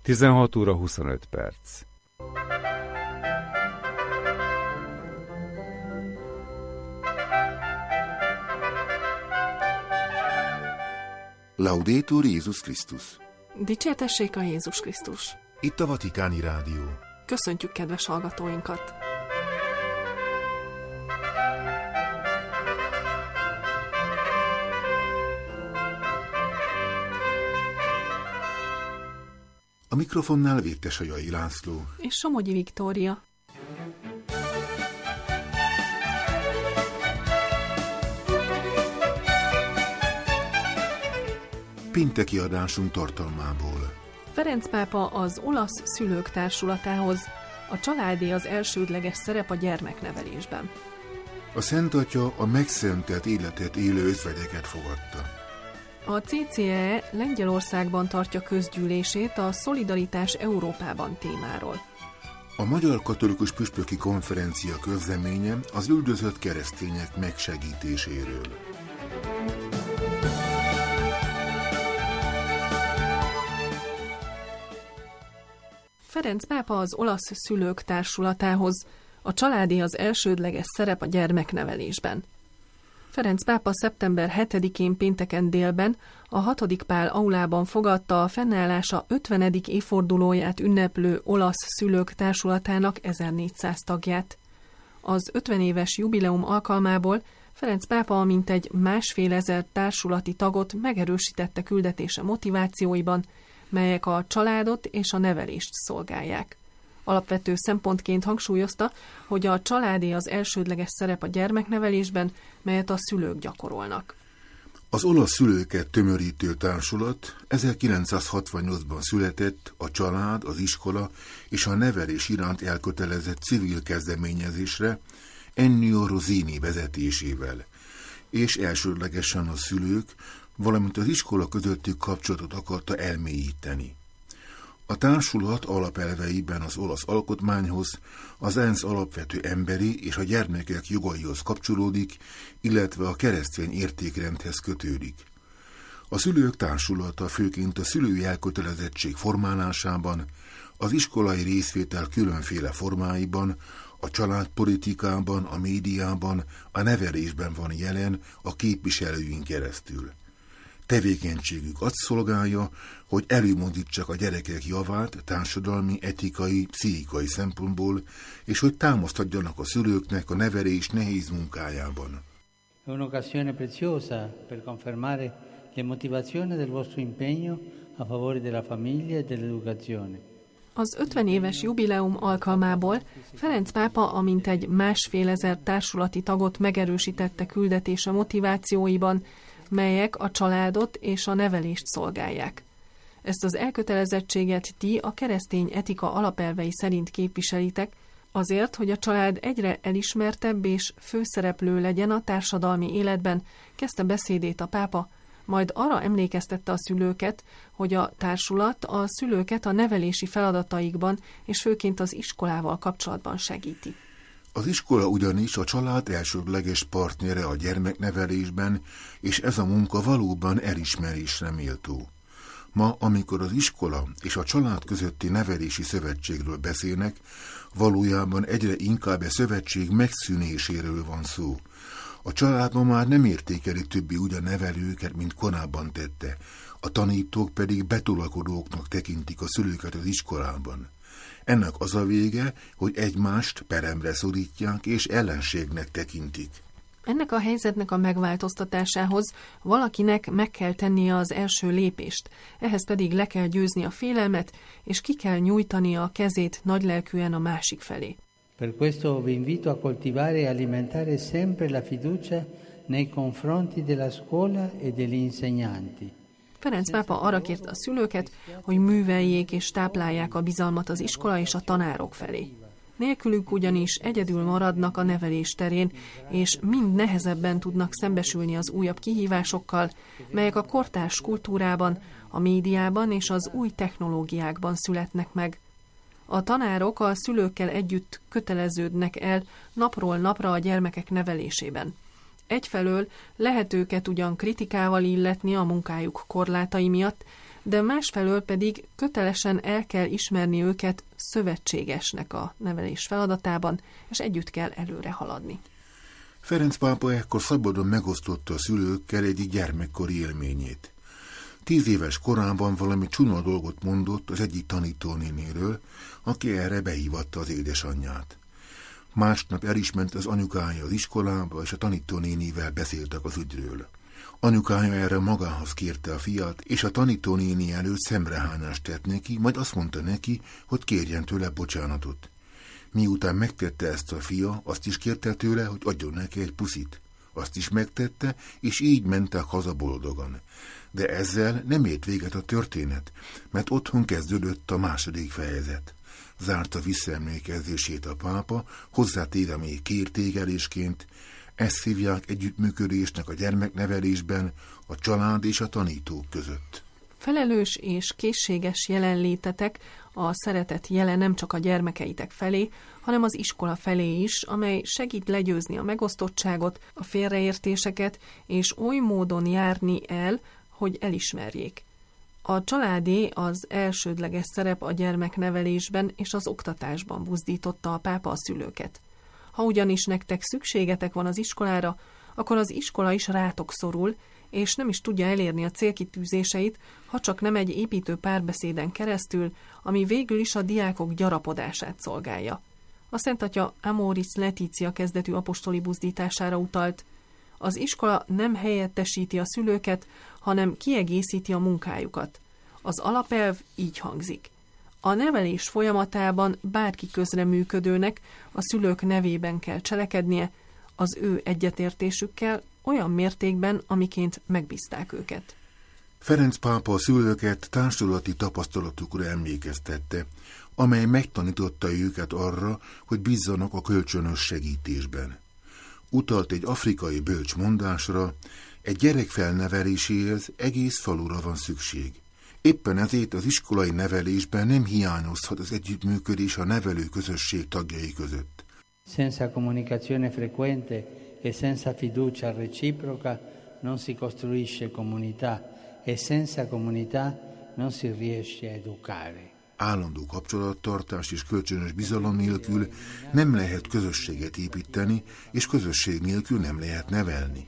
16 óra 25 perc. Laudetur Jézus Krisztus. Dicsértessék a Jézus Krisztus. Itt a Vatikáni Rádió. Köszöntjük kedves hallgatóinkat. A mikrofonnál Véttesajai László és Somogyi Viktória. Pénteki adásunk tartalmából. Ferenc pápa az olasz szülők társulatához. A családé az elsődleges szerep a gyermeknevelésben. A Szent Atya a megszentelt életet élő özvegyeket fogadta. A CCE Lengyelországban tartja közgyűlését a Szolidaritás Európában témáról. A Magyar Katolikus Püspöki Konferencia közleménye az üldözött keresztények megsegítéséről. Ferenc pápa az olasz szülők társulatához. A családé az elsődleges szerep a gyermeknevelésben. Ferenc pápa szeptember 7-én pénteken délben a 6. Pál aulában fogadta a fennállása 50. évfordulóját ünneplő olasz szülők társulatának 1400 tagját. Az 50 éves jubileum alkalmából Ferenc pápa mintegy 1500 társulati tagot megerősítette küldetése motivációiban, melyek a családot és a nevelést szolgálják. Alapvető szempontként hangsúlyozta, hogy a családé az elsődleges szerep a gyermeknevelésben, melyet a szülők gyakorolnak. Az olasz szülőket tömörítő társulat 1968-ban született a család, az iskola és a nevelés iránt elkötelezett civil kezdeményezésre Ennio Rosini vezetésével, és elsődlegesen a szülők, valamint az iskola közötti kapcsolatot akarta elmélyíteni. A társulat alapelveiben az olasz alkotmányhoz, az ENSZ alapvető emberi és a gyermekek jogaihoz kapcsolódik, illetve a keresztény értékrendhez kötődik. A szülők társulata főként a szülői elkötelezettség formálásában, az iskolai részvétel különféle formáiban, a családpolitikában, a médiában, a nevelésben van jelen a képviselőink keresztül. Tevékenységük azt szolgálja, hogy előmozdítsák a gyerekek javát társadalmi, etikai, pszichikai szempontból, és hogy támasztadjanak a szülőknek a nevelés nehéz munkájában. È un'occasione preziosa per confermare le motivazioni del vostro impegno a favore della famiglia e dell'educazione. Az 50 éves jubileum alkalmából Ferenc pápa a mintegy 1500 társulati tagot megerősítette küldetése motivációiban, melyek a családot és a nevelést szolgálják. Ezt az elkötelezettséget ti a keresztény etika alapelvei szerint képviselitek, azért, hogy a család egyre elismertebb és főszereplő legyen a társadalmi életben, kezdte beszédét a pápa, majd arra emlékeztette a szülőket, hogy a társulat a szülőket a nevelési feladataikban és főként az iskolával kapcsolatban segíti. Az iskola ugyanis a család elsődleges partnere a gyermeknevelésben, és ez a munka valóban elismerésre méltó. Ma, amikor az iskola és a család közötti nevelési szövetségről beszélnek, valójában egyre inkább a szövetség megszűnéséről van szó. A család ma már nem értékeli többi úgy a nevelőket, mint korábban tette, a tanítók pedig betolakodóknak tekintik a szülőket az iskolában. Ennek az a vége, hogy egymást peremre szorítják és ellenségnek tekintik. Ennek a helyzetnek a megváltoztatásához valakinek meg kell tennie az első lépést, ehhez pedig le kell győzni a félelmet, és ki kell nyújtania a kezét nagylelkűen a másik felé. Per questo vi invito a coltivare e alimentare sempre la fiducia nei confronti della scuola e degli insegnanti. Ferenc pápa arra kérte a szülőket, hogy műveljék és táplálják a bizalmat az iskola és a tanárok felé. Nélkülük ugyanis egyedül maradnak a nevelés terén, és mind nehezebben tudnak szembesülni az újabb kihívásokkal, melyek a kortárs kultúrában, a médiában és az új technológiákban születnek meg. A tanárok a szülőkkel együtt köteleződnek el napról napra a gyermekek nevelésében. Egyfelől lehet őket ugyan kritikával illetni a munkájuk korlátai miatt, de másfelől pedig kötelesen el kell ismerni őket szövetségesnek a nevelés feladatában, és együtt kell előre haladni. Ferenc pápa ekkor szabadon megosztotta a szülőkkel egyik gyermekkori élményét. 10 éves korában valami csúnya dolgot mondott az egyik tanítónéniről, aki erre behívatta az édesanyját. Másnap el is ment az anyukája az iskolába, és a tanítónénivel beszéltek az ügyről. Anyukája erre magához kérte a fiát, és a tanítónéni előtt szemrehányást tett neki, majd azt mondta neki, hogy kérjen tőle bocsánatot. Miután megtette ezt a fia, azt is kérte tőle, hogy adjon neki egy puszit. Azt is megtette, és így mentek haza boldogan. De ezzel nem ért véget a történet, mert otthon kezdődött a második fejezet. Zárta visszaemlékezését a pápa, hozzátéve még kiértékelésként: ezt hívják együttműködésnek a gyermeknevelésben, a család és a tanítók között. Felelős és készséges jelenlétetek a szeretet jele nem csak a gyermekeitek felé, hanem az iskola felé is, amely segít legyőzni a megosztottságot, a félreértéseket, és oly módon járni el, hogy elismerjék. A családé az elsődleges szerep a gyermeknevelésben és az oktatásban buzdította a pápa a szülőket. Ha ugyanis nektek szükségetek van az iskolára, akkor az iskola is rátok szorul, és nem is tudja elérni a célkitűzéseit, ha csak nem egy építő párbeszéden keresztül, ami végül is a diákok gyarapodását szolgálja. A Szent Atya Amoris Laetitia kezdetű apostoli buzdítására utalt: az iskola nem helyettesíti a szülőket, hanem kiegészíti a munkájukat. Az alapelv így hangzik: a nevelés folyamatában bárki közreműködőnek a szülők nevében kell cselekednie, az ő egyetértésükkel olyan mértékben, amiként megbízták őket. Ferenc pápa a szülőket társulati tapasztalatukra emlékeztette, amely megtanította őket arra, hogy bízzanak a kölcsönös segítésben. Utalt egy afrikai bölcs mondásra: egy gyerek felneveléséhez egész falura van szükség. Éppen ezért az iskolai nevelésben nem hiányozhat az együttműködés a nevelő közösség tagjai között. Senza comunicazione frequente e senza fiducia reciproca non si costruisce comunità, e senza comunità non si riesce a educare. Állandó kapcsolattartás és kölcsönös bizalom nélkül nem lehet közösséget építeni, és közösség nélkül nem lehet nevelni.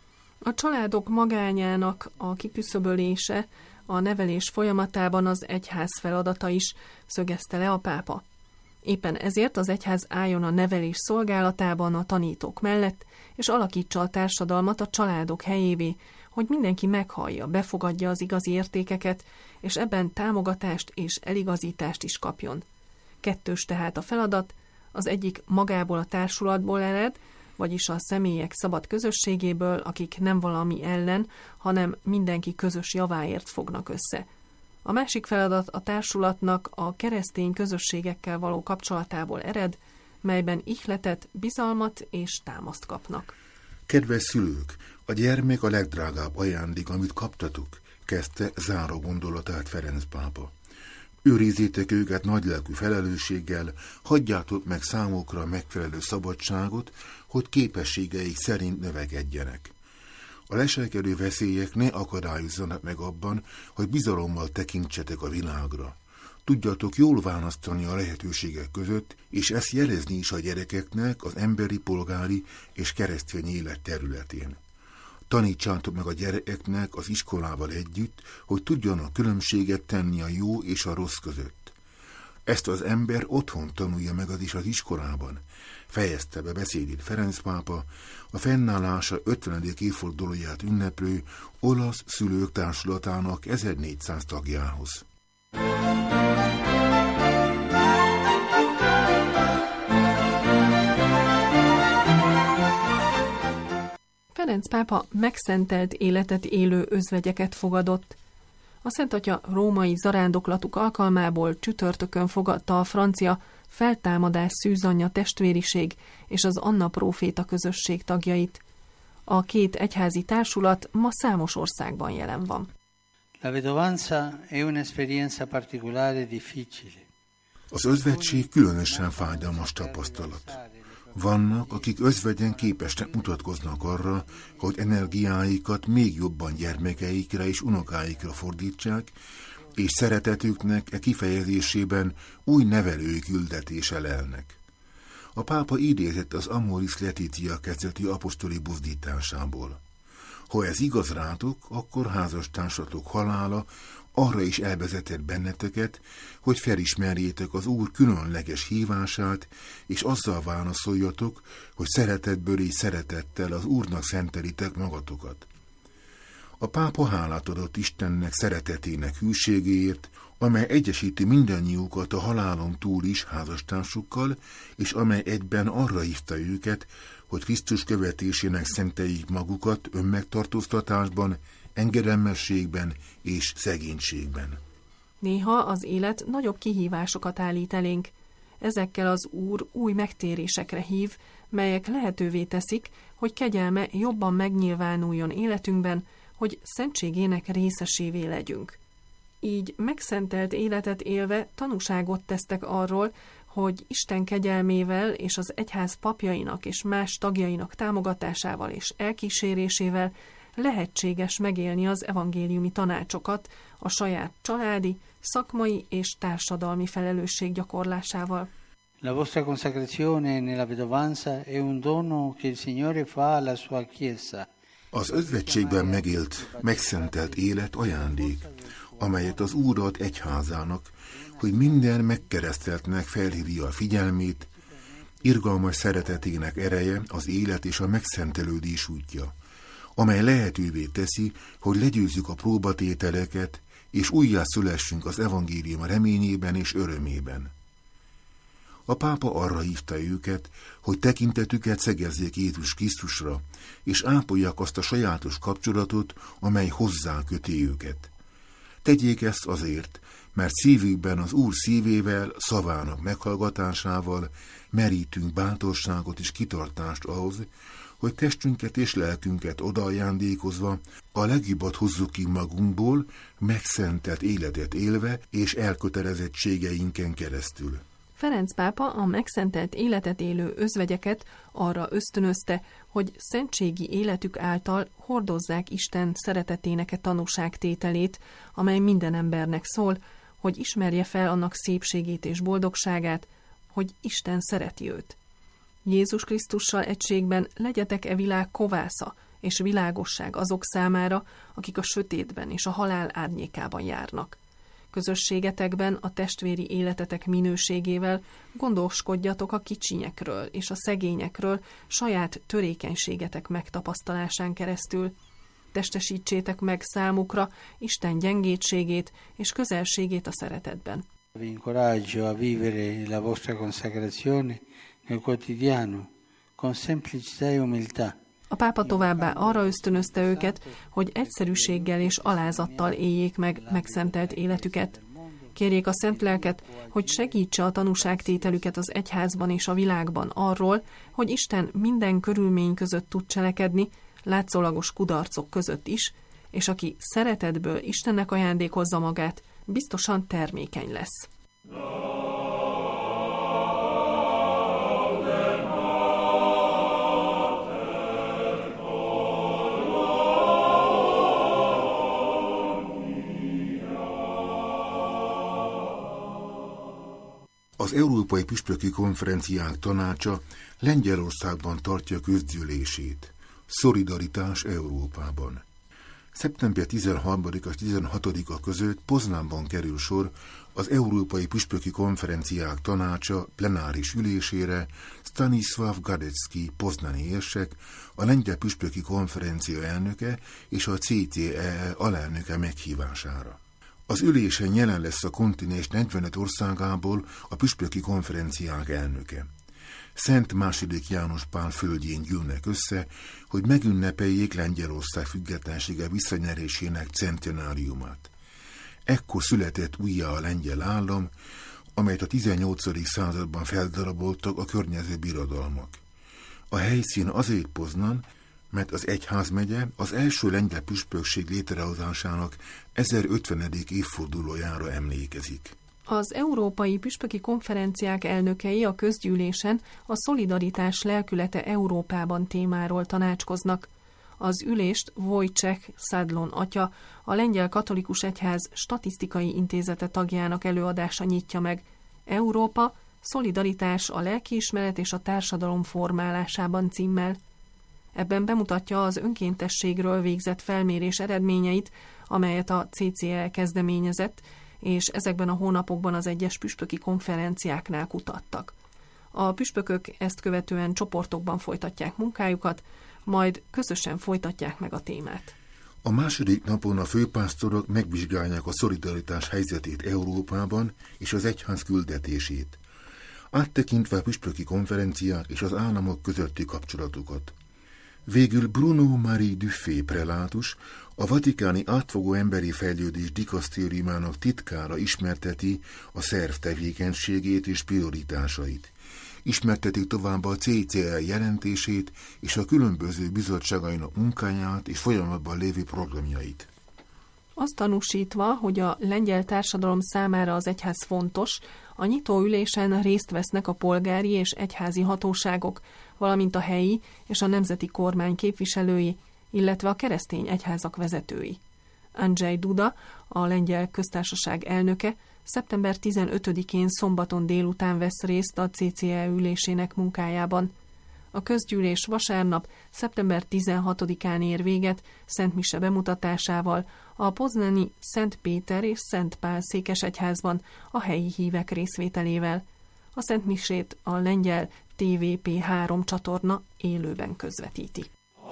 A családok magányának a kiküszöbölése a nevelés folyamatában az egyház feladata is, szögezte le a pápa. Éppen ezért az egyház álljon a nevelés szolgálatában a tanítók mellett, és alakítsa a társadalmat a családok helyévé, hogy mindenki meghallja, befogadja az igazi értékeket, és ebben támogatást és eligazítást is kapjon. Kettős tehát a feladat: az egyik magából a társulatból ered, vagyis a személyek szabad közösségéből, akik nem valami ellen, hanem mindenki közös javáért fognak össze. A másik feladat a társulatnak a keresztény közösségekkel való kapcsolatából ered, melyben ihletet, bizalmat és támaszt kapnak. Kedves szülők, a gyermek a legdrágább ajándék, amit kaptatok, kezdte záró gondolatát Ferenc pápa. Őrizzétek őket nagylelkű felelősséggel, hagyjátok meg számukra megfelelő szabadságot, hogy képességeik szerint növekedjenek. A leselkedő veszélyek ne akadályozzanak meg abban, hogy bizalommal tekintsetek a világra. Tudjatok jól választani a lehetőségek között, és ezt jelezni is a gyerekeknek az emberi, polgári és keresztény élet területén. Tanítsátok meg a gyerekeknek az iskolával együtt, hogy tudjanak különbséget tenni a jó és a rossz között. Ezt az ember otthon tanulja meg az is az iskolában, fejezte be beszédét Ferenc pápa a fennállása 50. évfordulóját ünneplő olasz szülők társulatának 1400 tagjához. Ferenc pápa megszentelt életet élő özvegyeket fogadott. A Szent Atya római zarándoklatuk alkalmából csütörtökön fogadta a francia feltámadás szűzanyja testvériség és az Anna próféta közösség tagjait. A két egyházi társulat ma számos országban jelen van. La vedovanza è un'esperienza particolare e difficile. Az özvegység különösen fájdalmas tapasztalat. Vannak, akik özvegyen képesnek mutatkoznak arra, hogy energiáikat még jobban gyermekeikre és unokáikra fordítsák, és szeretetüknek e kifejezésében új nevelői küldetése lelnek. A pápa idézett az Amoris Laetitia kezdetű apostoli buzdításából. Ha ez igaz rátok, akkor házastársatok halála arra is elvezetett benneteket, hogy felismerjétek az Úr különleges hívását, és azzal válaszoljatok, hogy szeretetből és szeretettel az Úrnak szentelitek magatokat. A pápa hálát adott Istennek szeretetének hűségéért, amely egyesíti mindannyiukat a halálon túl is házastársukkal, és amely egyben arra hívta őket, hogy Krisztus követésének szenteljék magukat önmegtartóztatásban, engedelmességben és szegénységben. Néha az élet nagyobb kihívásokat állít elénk. Ezekkel az Úr új megtérésekre hív, melyek lehetővé teszik, hogy kegyelme jobban megnyilvánuljon életünkben, hogy szentségének részesévé legyünk. Így megszentelt életet élve tanúságot tesztek arról, hogy Isten kegyelmével és az egyház papjainak és más tagjainak támogatásával és elkísérésével lehetséges megélni az evangéliumi tanácsokat a saját családi, szakmai és társadalmi felelősség gyakorlásával. La vostra consacrazione nella vedovanza è un dono che il Signore fa alla sua Chiesa. Az özvegységben megélt, megszentelt élet ajándék, amelyet az Úr ad egyházának, hogy minden megkereszteltnek felhívja a figyelmét, irgalmas szeretetének ereje az élet és a megszentelődés útja, amely lehetővé teszi, hogy legyőzzük a próbatételeket, és újjászülessünk az evangélium reményében és örömében. A pápa arra hívta őket, hogy tekintetüket szegezzék Jézus Krisztusra, és ápolják azt a sajátos kapcsolatot, amely hozzá köti őket. Tegyék ezt azért, mert szívükben az Úr szívével, szavának meghallgatásával merítünk bátorságot és kitartást ahhoz, hogy testünket és lelkünket odaajándékozva a legjobbat hozzuk ki magunkból, megszentelt életet élve és elkötelezettségeinken keresztül. Ferenc pápa a megszentelt életet élő özvegyeket arra ösztönözte, hogy szentségi életük által hordozzák Isten szeretetének e tanúságtételét, amely minden embernek szól, hogy ismerje fel annak szépségét és boldogságát, hogy Isten szereti őt. Jézus Krisztussal egységben legyetek e világ kovásza és világosság azok számára, akik a sötétben és a halál árnyékában járnak. Közösségetekben a testvéri életetek minőségével gondoskodjatok a kicsinyekről és a szegényekről saját törékenységetek megtapasztalásán keresztül. Testesítsétek meg számukra Isten gyengétségét és közelségét a szeretetben. Vi incoraggio a vivere la vostra consacrazione nel quotidiano con semplicità e umiltà. A pápa továbbá arra ösztönözte őket, hogy egyszerűséggel és alázattal éljék meg megszentelt életüket. Kérjék a Szent Lelket, hogy segítse a tanúságtételüket az egyházban és a világban arról, hogy Isten minden körülmény között tud cselekedni, látszólagos kudarcok között is, és aki szeretetből Istennek ajándékozza magát, biztosan termékeny lesz. Az Európai Püspöki Konferenciák Tanácsa Lengyelországban tartja közgyűlését. Szolidaritás Európában. Szeptember 13. és 16. között Poznánban kerül sor az Európai Püspöki Konferenciák Tanácsa plenáris ülésére Stanisław Gadecki poznani érsek, a Lengyel Püspöki Konferencia elnöke és a CCEE alelnöke meghívására. Az ülésen jelen lesz a kontinens 45 országából a püspöki konferenciák elnöke. Szent II. János Pál földjén gyűlnek össze, hogy megünnepeljék Lengyelország függetlensége visszanyerésének centenáriumát. Ekkor született újjá a lengyel állam, amelyet a 18. században feldaraboltak a környező birodalmak. A helyszín azért Poznan, mert az egyházmegye az első lengyel püspökség létrehozásának 1050. évfordulójára emlékezik. Az Európai Püspöki Konferenciák elnökei a közgyűlésen a szolidaritás lelkülete Európában témáról tanácskoznak. Az ülést Wojciech Szadlon atya, a Lengyel Katolikus Egyház Statisztikai Intézete tagjának előadása nyitja meg. Európa, szolidaritás a lelkiismeret és a társadalom formálásában címmel. Ebben bemutatja az önkéntességről végzett felmérés eredményeit, amelyet a CCE kezdeményezett, és ezekben a hónapokban az egyes püspöki konferenciáknál kutattak. A püspökök ezt követően csoportokban folytatják munkájukat, majd közösen folytatják meg a témát. A második napon a főpásztorok megvizsgálják a szolidaritás helyzetét Európában és az egyház küldetését, áttekintve a püspöki konferenciák és az államok közötti kapcsolatokat. Végül Bruno Marie Dufay prelátus, a vatikáni átfogó emberi fejlődés dikasztériumának titkára ismerteti a szerv tevékenységét és prioritásait. Ismertetik továbbá a CCE jelentését és a különböző bizottságainak munkáját és folyamatban lévő programjait. Azt tanúsítva, hogy a lengyel társadalom számára az egyház fontos, a nyitóülésen részt vesznek a polgári és egyházi hatóságok, valamint a helyi és a nemzeti kormány képviselői, illetve a keresztény egyházak vezetői. Andrzej Duda, a lengyel köztársaság elnöke, szeptember 15-én szombaton délután vesz részt a CCE ülésének munkájában. A közgyűlés vasárnap, szeptember 16-án ér véget Szent Mise bemutatásával a poznani Szent Péter és Szent Pál székesegyházban a helyi hívek részvételével. A Szent Misét a lengyel TVP3 csatorna élőben közvetíti.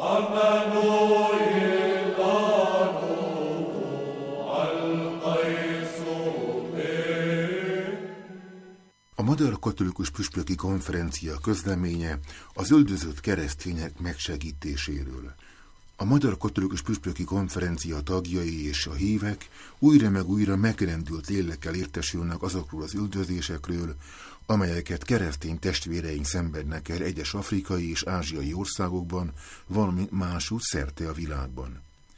A Magyar Katolikus Püspöki Konferencia közleménye az üldözött keresztények megsegítéséről. A Magyar Katolikus Püspöki Konferencia tagjai és a hívek újra meg újra megrendült lélekkel értesülnek azokról az üldözésekről, amelyeket keresztény testvéreink szenvednek el egyes afrikai és ázsiai országokban, valamint máshogy szerte a világban.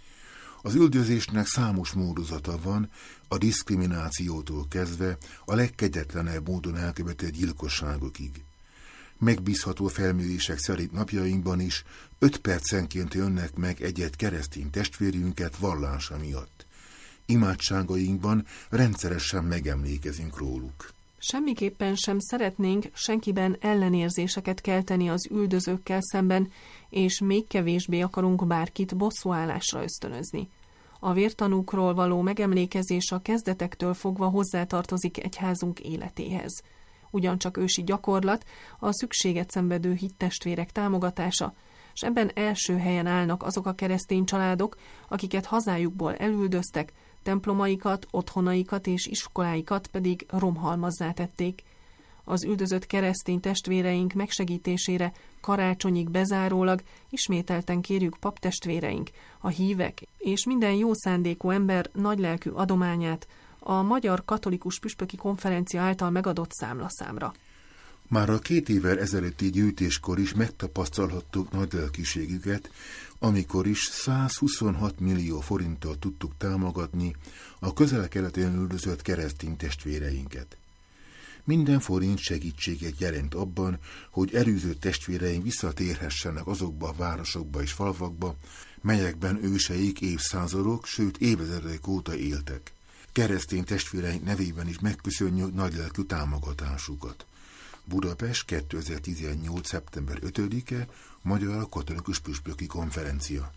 Az üldözésnek számos módozata van, a diszkriminációtól kezdve a legkegyetlenebb módon elkövetett gyilkosságokig. Megbízható felmérések szerint napjainkban is 5 percenként jönnek meg egy-egy keresztény testvérünket vallása miatt. Imádságainkban rendszeresen megemlékezünk róluk. Semmiképpen sem szeretnénk senkiben ellenérzéseket kelteni az üldözőkkel szemben, és még kevésbé akarunk bárkit bosszúállásra ösztönözni. A vértanúkról való megemlékezés a kezdetektől fogva hozzátartozik egyházunk életéhez. Ugyancsak ősi gyakorlat a szükséget szenvedő hittestvérek támogatása, és ebben első helyen állnak azok a keresztény családok, akiket hazájukból elüldöztek, templomaikat, otthonaikat és iskoláikat pedig romhalmazzá tették. Az üldözött keresztény testvéreink megsegítésére karácsonyig bezárólag ismételten kérjük paptestvéreink, a hívek és minden jó szándékú ember nagylelkű adományát a Magyar Katolikus Püspöki Konferencia által megadott számlaszámra. Már a 2 évvel ezelőtti gyűjtéskor is megtapasztalhattuk nagylelkűségüket, amikor is 126 millió forinttal tudtuk támogatni a közel-keleten üldözött keresztény testvéreinket. Minden forint segítséget jelent abban, hogy elűzött testvéreink visszatérhessenek azokba a városokba és falvakba, melyekben őseik évszázadok, sőt évezredek óta éltek. Keresztény testvéreink nevében is megköszönjük nagylelkű támogatásukat. Budapest, 2018. szeptember 5-e, Magyar Katolikus Püspöki Konferencia.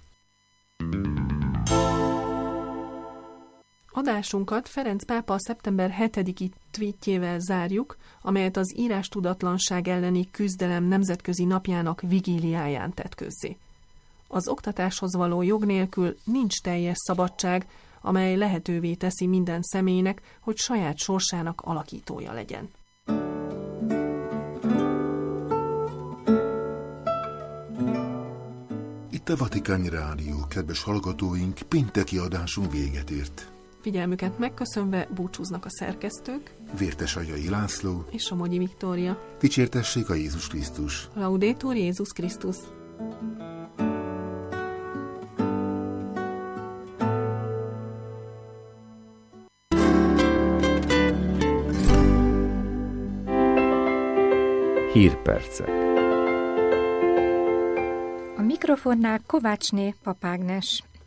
Adásunkat Ferenc pápa szeptember 7-i tweetjével zárjuk, amelyet az írástudatlanság elleni küzdelem nemzetközi napjának vigíliáján tett közzé. Az oktatáshoz való jog nélkül nincs teljes szabadság, amely lehetővé teszi minden személynek, hogy saját sorsának alakítója legyen. Itt a Vatikáni Rádió, kedves hallgatóink, pénteki adásunk véget ért. Figyelmüket megköszönve búcsúznak a szerkesztők, Vértesagyai László és Somogyi Viktória. Dicsértessék a Jézus Krisztus! Laudetur Jézus Krisztus! Hírpercek. A mikrofonnál Kovácsné Papágnes.